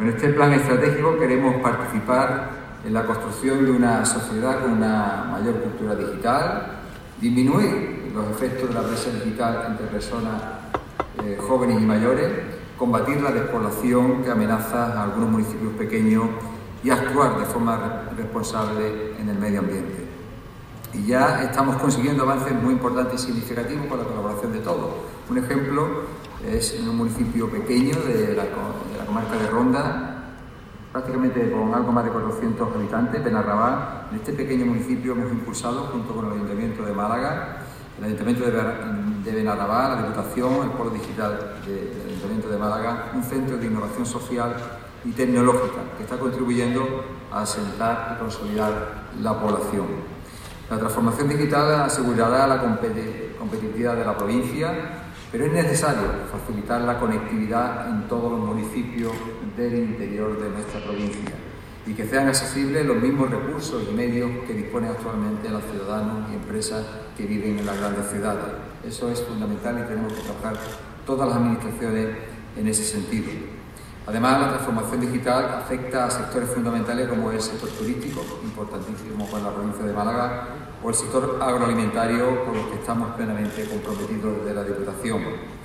Con este plan estratégico queremos participar en la construcción de una sociedad con una mayor cultura digital, disminuir los efectos de la brecha digital entre personas jóvenes y mayores, combatir la despoblación que amenaza a algunos municipios pequeños y actuar de forma responsable en el medio ambiente. Y ya estamos consiguiendo avances muy importantes y significativos con la colaboración de todos. Un ejemplo es en un municipio pequeño de la comarca de Ronda, prácticamente con algo más de 400 habitantes, Benarrabal. En este pequeño municipio hemos impulsado, junto con el Ayuntamiento de Málaga, el Ayuntamiento de Benarrabal, la Diputación, el Polo Digital del Ayuntamiento de Málaga, un centro de innovación social y tecnológica que está contribuyendo a asentar y consolidar la población. La transformación digital asegurará la competitividad de la provincia, pero es necesario facilitar la conectividad en todos los municipios del interior de nuestra provincia y que sean accesibles los mismos recursos y medios que disponen actualmente los ciudadanos y empresas que viven en las grandes ciudades. Eso es fundamental y tenemos que trabajar todas las administraciones en ese sentido. Además, la transformación digital afecta a sectores fundamentales como el sector turístico, importantísimo para la provincia de Málaga, o el sector agroalimentario, con los que estamos plenamente comprometidos desde la Diputación.